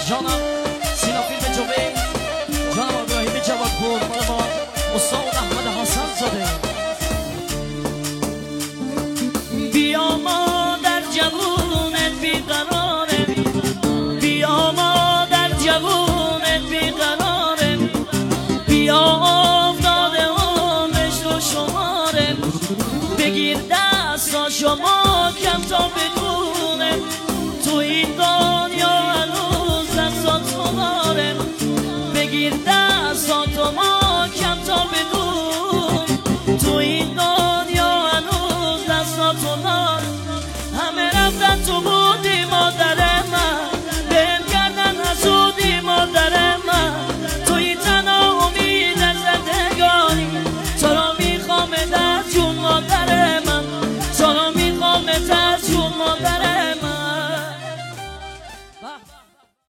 جانم سینا فیلم جوی، جانم ابراهیم جوادپور، مال ما استاد احمد حسن زاده. بیا مادر جوونت بیقراره، بیا مادر جوونت بیقراره، بیا افتاده عمرش رو شماره، بگیر دستا شما کم تا بدونه تو این دنیا